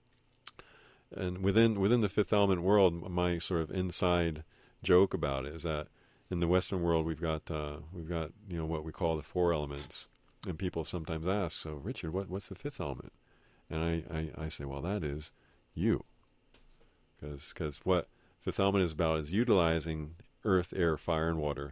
S2: and within within the Fifth Element world, my sort of inside joke about it is that in the Western world we've got uh, we've got you know what we call the four elements. And people sometimes ask, so Richard, what, what's the fifth element? And I, I, I say, well, that is you. Because what fifth element is about is utilizing earth, air, fire, and water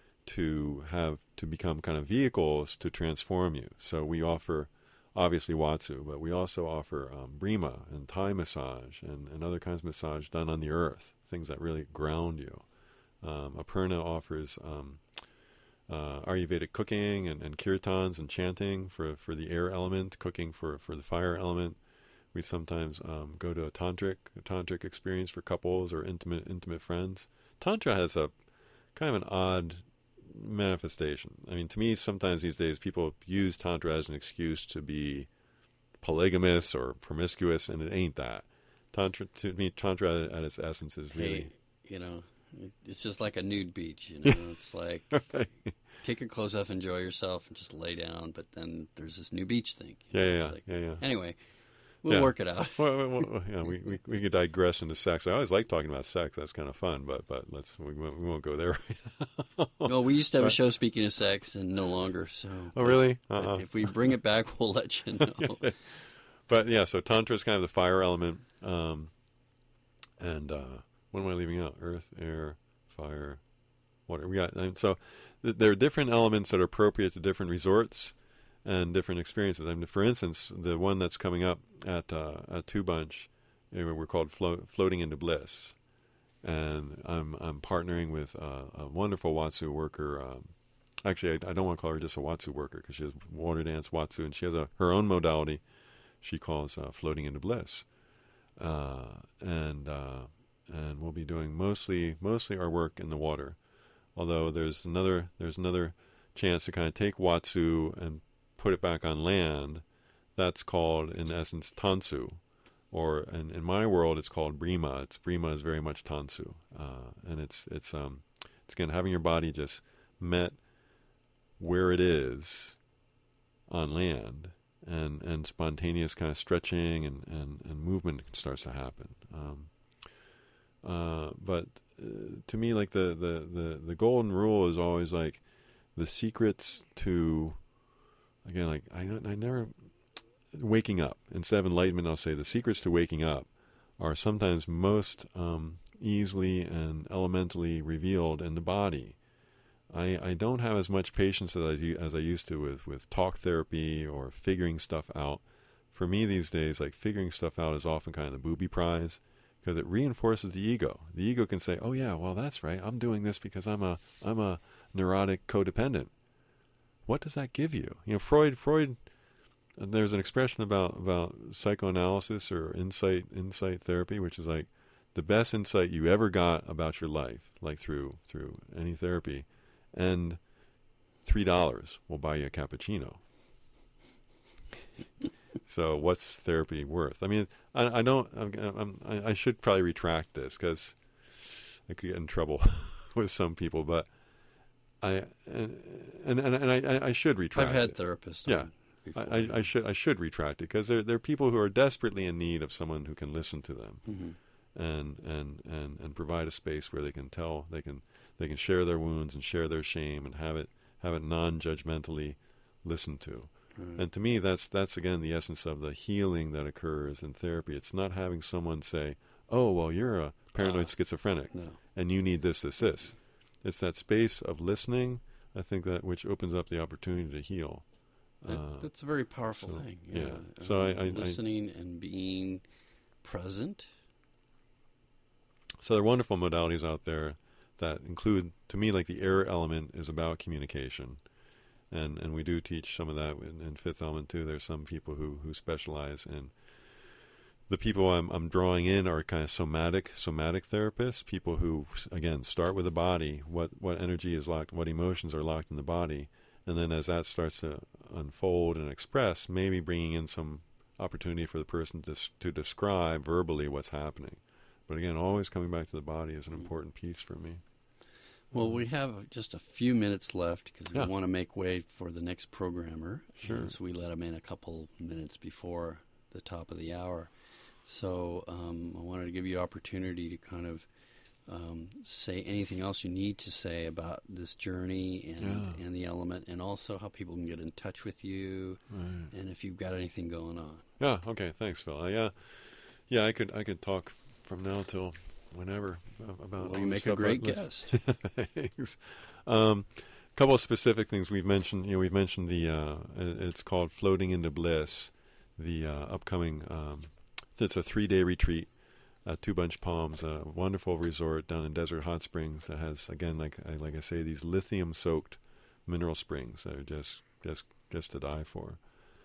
S2: to have to become kind of vehicles to transform you. So we offer, obviously, Watsu, but we also offer um, Brima and Thai massage and, and other kinds of massage done on the earth, things that really ground you. Um, Aparna offers um, uh, Ayurvedic cooking and, and kirtans and chanting for, for the air element, cooking for, for the fire element. We sometimes um, go to a tantric, a tantric experience for couples or intimate intimate friends. Tantra has a kind of an odd manifestation. I mean, to me, sometimes these days people use Tantra as an excuse to be polygamous or promiscuous, and it ain't that. Tantra, to me, Tantra at its essence is really...
S1: Hey, you know, it's just like a nude beach, you know. It's like,
S2: right.
S1: Take your clothes off, enjoy yourself, and just lay down, but then there's this new beach thing.
S2: Yeah,
S1: know?
S2: yeah,
S1: It's
S2: yeah,
S1: like,
S2: yeah, yeah.
S1: Anyway, we'll
S2: yeah.
S1: work it out.
S2: well, well, well, yeah, we, we we could digress into sex. I always like talking about sex. That's kind of fun, but but let's we won't, we won't go there right now.
S1: Well, we used to have
S2: But-
S1: a show speaking of sex, and no longer. So,
S2: Oh, really?
S1: but
S2: Uh-uh.
S1: if we bring it back, we'll let you know.
S2: But yeah, so Tantra is kind of the fire element. Um, and uh, what am I leaving out? Earth, air, fire, water. We got, and so th- there are different elements that are appropriate to different resorts and different experiences. I mean, for instance, the one that's coming up at uh, at Two Bunch, eh, we're called Flo- Floating into Bliss. And I'm I'm partnering with uh, a wonderful Watsu worker. Um, actually, I, I don't want to call her just a Watsu worker because she has water dance Watsu, and she has a, her own modality she calls uh, Floating into Bliss. Uh, and uh, and we'll be doing mostly mostly our work in the water. Although there's another there's another chance to kind of take Watsu and put it back on land. That's called, in essence, Tansu. Or in, in my world, it's called Brima. It's Brima is very much Tansu, uh, and it's it's um it's again having your body just met where it is on land, and, and spontaneous kind of stretching and, and, and movement starts to happen. Um, uh, but uh, to me, like the, the, the, the golden rule is always like the secrets to, again, like I I never. Waking up. Instead of enlightenment, I'll say the secrets to waking up are sometimes most um, easily and elementally revealed in the body. I, I don't have as much patience as I, as I used to with, with talk therapy or figuring stuff out. For me these days, like figuring stuff out is often kind of the booby prize because it reinforces the ego. The ego can say, oh yeah, well that's right, I'm doing this because I'm a I'm a neurotic codependent. What does that give you? You know, Freud Freud And there's an expression about, about psychoanalysis or insight insight therapy, which is like the best insight you ever got about your life, like through through any therapy, and three dollars will buy you a cappuccino. So what's therapy worth? I mean, I, I don't. I'm, I'm, I, I should probably retract this because I could get in trouble with some people, but I and and and, and I, I should retract.
S1: I've had
S2: it.
S1: therapists.
S2: Yeah.
S1: on before.
S2: I, I should I should retract it because there there are people who are desperately in need of someone who can listen to them,
S1: Mm-hmm.
S2: and, and, and, and provide a space where they can tell they can they can share their wounds and share their shame and have it have it non-judgmentally listened to.
S1: Right.
S2: And to me, that's that's again the essence of the healing that occurs in therapy. It's not having someone say, "Oh, well, you're a paranoid
S1: Uh,
S2: schizophrenic,
S1: No.
S2: and you need this, this, this." It's that space of listening, I think, that which opens up the opportunity to heal.
S1: That,
S2: Uh,
S1: that's a very powerful
S2: so,
S1: thing.
S2: yeah.
S1: Uh,
S2: So I- I- I-
S1: listening and being present.
S2: So there are wonderful modalities out there that include, to me, like the air element is about communication. And and we do teach some of that in, in Fifth Element too. There's some people who, who specialize in, the people I'm, I'm drawing in are kind of somatic somatic therapists, people who, again, start with the body, what, what energy is locked, what emotions are locked in the body, and then as that starts to unfold and express, maybe bringing in some opportunity for the person to, to describe verbally what's happening. But again, always coming back to the body is an important piece for me.
S1: Well, we have just a few minutes left because
S2: Yeah.
S1: we want to make way for the next programmer.
S2: Sure.
S1: And so we let him in a couple minutes before the top of the hour. So um, I wanted to give you opportunity to kind of um, say anything else you need to say about this journey and,
S2: Yeah.
S1: and the element, and also how people can get in touch with you,
S2: Right.
S1: and if you've got anything going on.
S2: Yeah. Okay. Thanks, Phil. Uh, yeah. Yeah. I could I could talk from now till whenever uh, about.
S1: Well,
S2: all
S1: you
S2: the
S1: make a
S2: stuff
S1: great
S2: I've
S1: guest.
S2: Thanks. Um, a couple of specific things we've mentioned. You know, we've mentioned the. Uh, it- it's called Floating into Bliss. The uh, upcoming. Um, it's a three-day retreat at Two Bunch Palms, a wonderful resort down in Desert Hot Springs that has, again, like I like I say, these lithium-soaked mineral springs that are just just just to die for.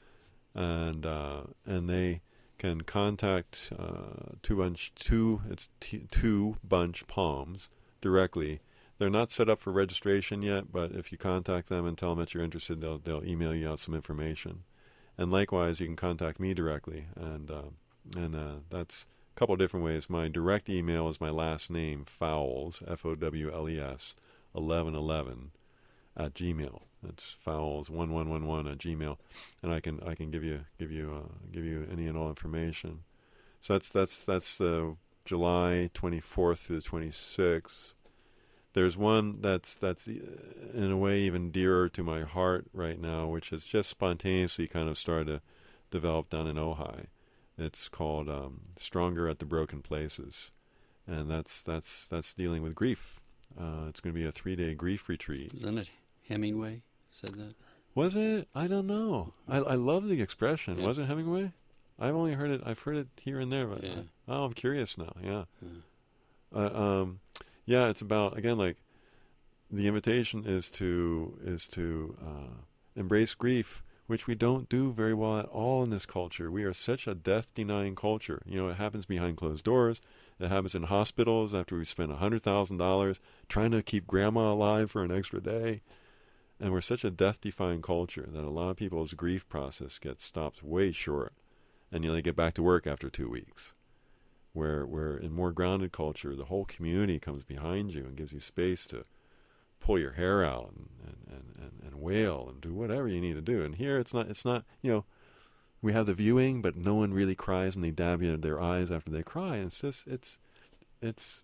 S2: And uh, and they can contact uh, Two Bunch Two. It's t- Two Bunch Palms directly. They're not set up for registration yet, but if you contact them and tell them that you're interested, they'll they'll email you out some information. And likewise, you can contact me directly, and uh, and uh, that's a couple of different ways. My direct email is my last name, Fowles, F O W L E S, eleven eleven at Gmail. That's Fowles one one one one at Gmail, and I can I can give you give you uh, give you any and all information. So that's that's that's uh, July twenty-fourth through the twenty-sixth. There's one that's that's uh, in a way even dearer to my heart right now, which has just spontaneously kind of started to develop down in Ojai. It's called um, Stronger at the Broken Places, and that's that's that's dealing with grief. Uh, it's going to be a three-day grief retreat.
S1: Isn't it Hemingway said that?
S2: Was it? I don't know. I I love the expression.
S1: Yeah.
S2: Was it Hemingway? I've only heard it. I've heard it here and there, but
S1: Yeah.
S2: oh, I'm curious now. Yeah.
S1: Yeah.
S2: Uh, um, yeah, it's about, again, like, the invitation is to is to uh, embrace grief, which we don't do very well at all in this culture. We are such a death-denying culture. You know, it happens behind closed doors. It happens in hospitals after we spend one hundred thousand dollars trying to keep grandma alive for an extra day. And we're such a death-defying culture that a lot of people's grief process gets stopped way short. And you know, they get back to work after two weeks. Where, where in more grounded culture, the whole community comes behind you and gives you space to pull your hair out and, and, and, and, and wail and do whatever you need to do. And here it's not, it's not, you know, we have the viewing, but no one really cries, and they dab you in their eyes after they cry. And it's just, it's, it's,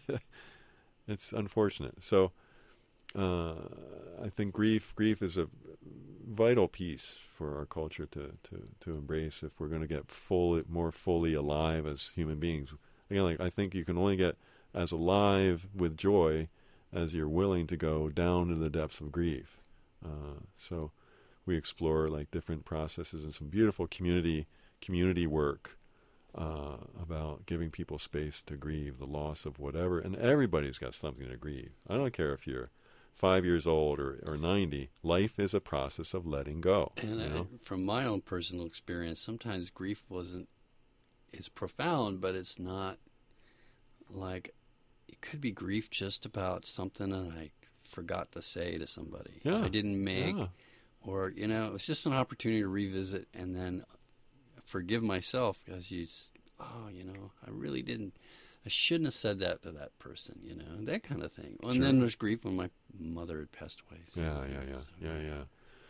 S2: it's unfortunate. So, uh, I think grief, grief is a vital piece for our culture to, to, to embrace if we're going to get fully, more fully alive as human beings. Again, like, I think you can only get as alive with joy as you're willing to go down into the depths of grief. Uh, so we explore like different processes and some beautiful community community work uh, about giving people space to grieve the loss of whatever. And everybody's got something to grieve. I don't care if you're five years old or, or ninety. Life is a process of letting go.
S1: And
S2: you
S1: I,
S2: know?
S1: from my own personal experience, sometimes grief wasn't, it's profound, but it's not like, it could be grief just about something that I forgot to say to somebody.
S2: Yeah.
S1: I didn't make,
S2: Yeah.
S1: or, you know, it was just an opportunity to revisit and then forgive myself because you, s- oh, you know, I really didn't, I shouldn't have said that to that person, you know, that kind of thing. And
S2: Sure.
S1: then there's grief when my mother had passed away. So,
S2: Yeah, yeah, yeah,
S1: so-
S2: yeah, yeah.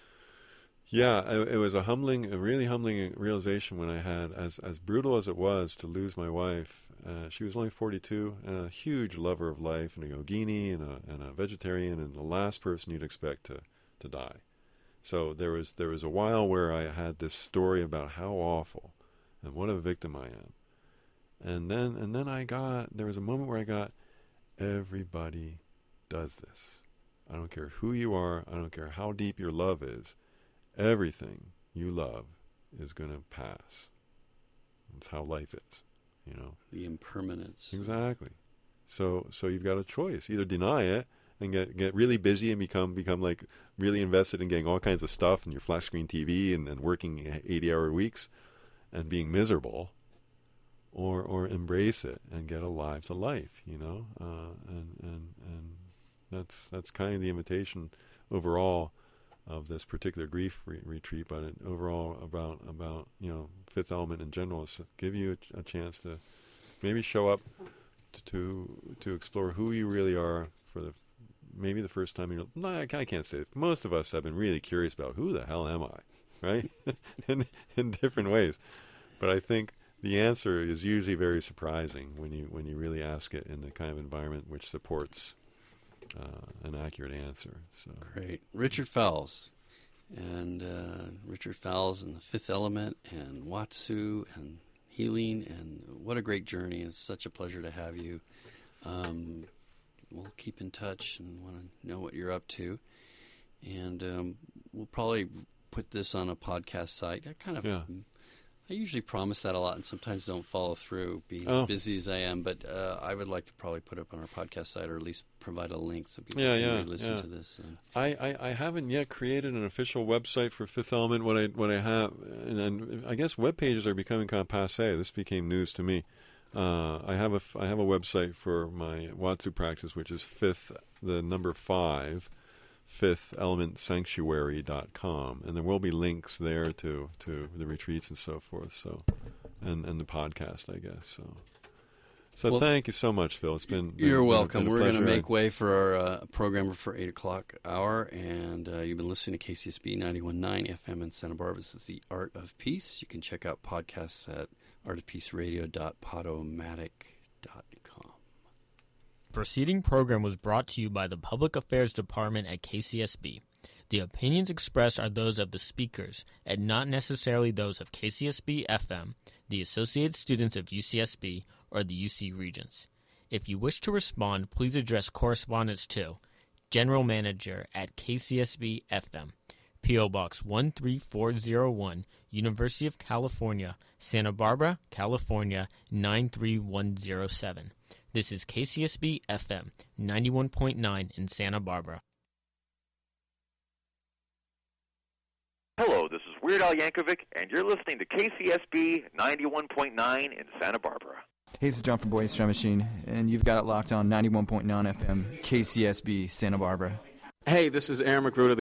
S2: Yeah, it, it was a humbling, a really humbling realization when I had, as as brutal as it was to lose my wife. Uh, she was only forty-two and a huge lover of life, and a yogini and a and a vegetarian, and the last person you'd expect to to die. So there was there was a while where I had this story about how awful and what a victim I am, and then and then I got there was a moment where I got, everybody does this. I don't care who you are. I don't care how deep your love is. Everything you love is going to pass. That's how life is, you know.
S1: The impermanence.
S2: Exactly. So so you've got a choice. Either deny it and get get really busy and become become like really invested in getting all kinds of stuff and your flat screen T V and, and working eighty-hour weeks and being miserable, or or embrace it and get alive to life, you know. Uh, and and and that's that's kind of the invitation overall of this particular grief re- retreat, but it, overall about about you know Fifth Element in general is to give you a, a chance to maybe show up to, to to explore who you really are for the maybe the first time in your no, I can't say it. Most of us have been really curious about who the hell am I, right? in in different ways, but I think the answer is usually very surprising when you when you really ask it in the kind of environment which supports uh, an accurate answer. So
S1: great, Richard Fowles, and uh, Richard Fowles and the Fifth Element, and Watsu, and healing, and what a great journey. It's such a pleasure to have you. Um, we'll keep in touch and want to know what you're up to, and um, we'll probably put this on a podcast site. I kind of.
S2: Yeah.
S1: I usually promise that a lot and sometimes don't follow through, being
S2: oh.
S1: as busy as I am. But uh, I would like to probably put up on our podcast site, or at least provide a link so people
S2: yeah,
S1: can
S2: yeah,
S1: really listen
S2: yeah.
S1: to this. And
S2: I, I, I haven't yet created an official website for Fifth Element. What I what I have, and, and I guess web pages are becoming kind of passé. This became news to me. Uh, I have a I have a website for my Watsu practice, which is fifth the number five. fifth element sanctuary dot com, and there will be links there to, to the retreats and so forth, so and, and the podcast, I guess. So so
S1: well,
S2: thank you so much, Phil. It's been
S1: You're
S2: been,
S1: welcome.
S2: Been
S1: We're going to make
S2: I,
S1: way for our uh, programmer for eight o'clock hour, and uh, you've been listening to K C S B ninety-one point nine F M in Santa Barbara. This is The Art of Peace. You can check out podcasts at art of peace radio dot podomatic dot com.
S4: The preceding program was brought to you by the Public Affairs Department at K C S B. The opinions expressed are those of the speakers, and not necessarily those of K C S B F M, the Associated Students of U C S B, or the U C Regents. If you wish to respond, please address correspondence to General Manager at K C S B F M, P O. Box one three four zero one, University of California, Santa Barbara, California nine three one zero seven. This is K C S B F M ninety-one point nine in Santa Barbara.
S5: Hello, this is Weird Al Yankovic, and you're listening to K C S B ninety-one point nine in Santa Barbara.
S6: Hey, this is John from Boy's Drum Machine, and you've got it locked on ninety-one point nine F M, K C S B, Santa Barbara.
S7: Hey, this is Aaron McGruder.